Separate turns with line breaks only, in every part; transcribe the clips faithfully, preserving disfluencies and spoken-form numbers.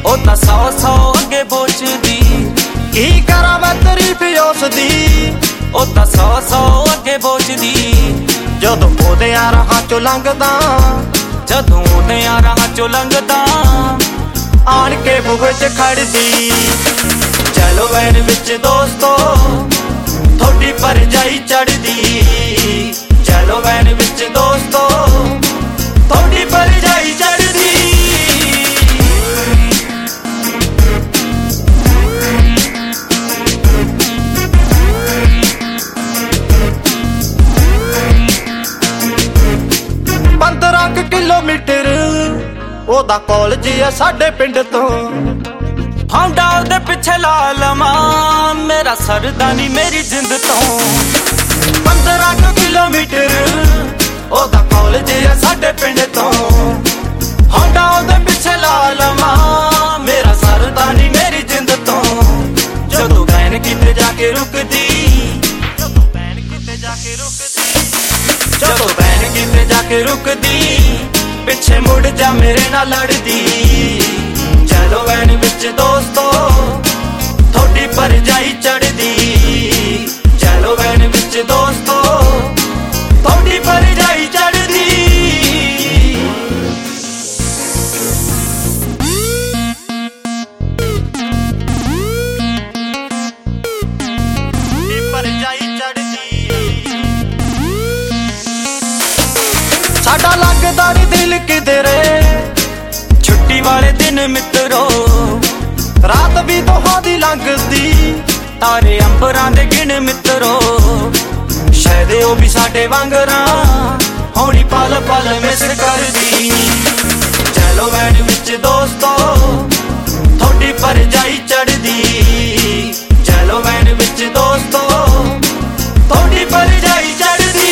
ਉਹ ਤਾਂ ਸੌ ਸੌ ਅੱਗੇ ਪੁੱਛਦੀ
ਕੀ ਕਰਾਂ ਮੈਂ ਤਾਰੀਫ ਉਸ ਦੀ।
ਉਹ ਤਾਂ ਸੌ ਸੌ ਅੱਗੇ ਪੁੱਛਦੀ
ਜਦੋਂ ਉਹਦੇ ਆ ਰਾਹਾਂ ਚੋਂ ਲੰਘਦਾ,
ਜਦੋਂ ਉਹਦੇ ਆ ਰਾਹਾਂ ਚੋਂ ਲੰਘਦਾ
ਆਣ ਕੇ ਬੂਹੇ 'ਚ ਖੜਦੀ।
ਚਲੋ ਵੈਨ ਵਿੱਚ ਦੋਸਤੋ ਥੋੜੀ ਭਰਜਾਈ ਚੜਦੀ। ਚਲੋ ਵੈਨ ਵਿੱਚ ਦੋਸਤੋ ਥੋੜੀ ਭਰਜਾਈ ਚੜਦੀ।
ਪੰਦਰਾਂ ਕੁ ਕਿਲੋਮੀਟਰ ਉਹਦਾ ਕਾਲਜ ਆ ਸਾਡੇ ਪਿੰਡ ਤੋਂ।
ਹਾਂਡਾ ਉਹਦੇ ਪਿੱਛੇ ਲਾ ਲਵਾਂ ਮੇਰਾ ਸਰਦਾ ਨੀ ਮੇਰੀ ਜਿੰਦ ਤੋਂ।
ਪੰਦਰਾਂ ਕੁ ਕਿਲੋਮੀਟਰ
ਉਹਦਾ ਕਾਲਜ ਆ ਸਾਡੇ ਪਿੰਡ ਤੋਂ। ਹਾਂਡਾ ਉਹਦੇ ਪਿੱਛੇ ਲਾ ਲਵਾਂ ਮੇਰਾ ਸਰਦਾ ਨੀ ਮੇਰੀ ਜਿੰਦ ਤੋਂ। ਜਦੋਂ ਵੈਨ ਕਿਤੇ ਜਾ ਕੇ ਰੁਕਦੀ, ਜਦੋਂ ਵੈਨ ਕਿਤੇ ਜਾ ਕੇ ਰੁਕਦੀ, ਜਦੋਂ ਵੈਨ ਕਿਤੇ ਜਾ ਕੇ ਰੁਕਦੀ ਪਿੱਛੇ ਮੁੜ ਜਾ ਮੇਰੇ ਨਾਲ ਲੜਦੀ। ਚਲੋ ਵੈਨ ਵਿੱਚ ਦੋਸਤੋ ਥੋੜੀ ਭਰਜਾਈ ਚੜਦੀ। ਚਲੋ ਵੈਨ ਵਿੱਚ ਦੋਸਤੋ ਥੋੜੀ ਭਰਜਾਈ ਚੜਦੀ।
ਭਰਜਾਈ ਚੜਦੀ। ਸਾਡਾ ਲੱਗਦਾ ਨੀ ਦਿਲ ਕਿਧਰੇ
ਛੁੱਟੀ ਵਾਲੇ ਦਿਨ ਮਿੱਤਰੋ,
ਰਾਤ ਵੀ ਦੋਹਾਂ ਦੀ ਲੰਘਦੀ।
ਤਾਰੇ ਅੰਬਰਾਂ ਦੇ ਗਿਣ ਮਿੱਤਰੋ, ਸ਼ਾਇਦ ਉਹ ਵੀ ਸਾਡੇ ਵਾਂਗਰਾਂ ਹੋਣੀ ਪਲ ਪਲ ਮਿਸ ਕਰਦੀ। ਚਲੋ ਵੈਨ ਵਿੱਚ ਦੋਸਤੋ ਥੋੜੀ ਭਰਜਾਈ ਚੜਦੀ। ਚਲੋ ਵੈਨ ਵਿੱਚ ਦੋਸਤੋ ਥੋੜੀ ਭਰਜਾਈ ਚੜਦੀ।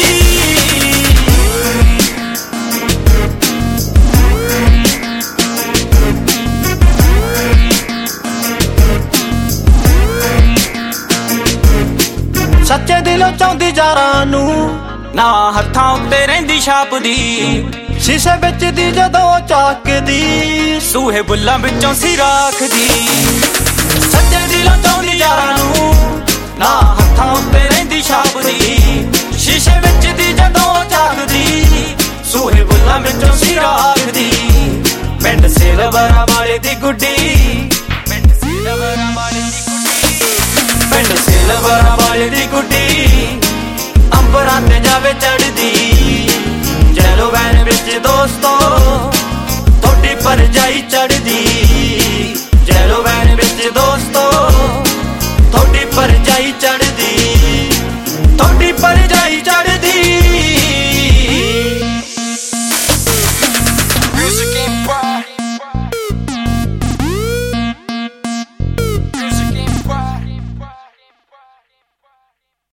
ਸੱਚੇ ਦਿਲੋਂ ਚਾਹੁੰਦੀ ਯਾਰਾਂ ਨੂੰ,
ਨਾ ਹੱਥਾਂ ਉੱਤੇ ਰਹਿੰਦੀ ਛਾਪਦੀ।
ਸ਼ੀਸ਼ੇ ਵਿੱਚ ਦੀ ਜਦੋਂ ਝਾਕਦੀ,
ਸੂਹੇ ਬੁੱਲਾਂ ਵਿੱਚੋਂ ਸੀ ਰਾਖਦੀ। ਸੱਚੇ ਦਿਲੋਂ ਚਾਹੁੰਦੀ ਯਾਰਾਂ ਨੂੰ, ਨਾ ਹੱਥਾਂ ਉੱਤੇ ਰਹਿੰਦੀ ਛਾਪਦੀ। ਸ਼ੀਸ਼ੇ ਵਿੱਚ ਦੀ ਜਦੋਂ ਝਾਕਦੀ, ਸੂਹੇ ਬੁੱਲਾਂ ਵਿੱਚੋਂ ਸੀ ਰਾਖਦੀ। ਪਿੰਡ ਸੇਲਵਰਾਂ ਵਾਲੇ ਦੀ ਗੁੱਡੀ, ਪਿੰਡ ਸੇਲਵਰਾਂ ਵਾਲੇ ਦੀ ਗੁੱਡੀ, ਪਿੰਡ ਸੇਲਵਰਾਂ ਵਾਲੇ ਦੀ ਗੁੱਡੀ ਅੰਬਰਾਂ ਤੇ ਜਾਵੇ ਚੜਦੀ। ਚਲੋ ਵੈਨ ਵਿੱਚ ਦੋਸਤੋ ਥੋੜੀ ਭਰਜਾਈ ਚੜਦੀ।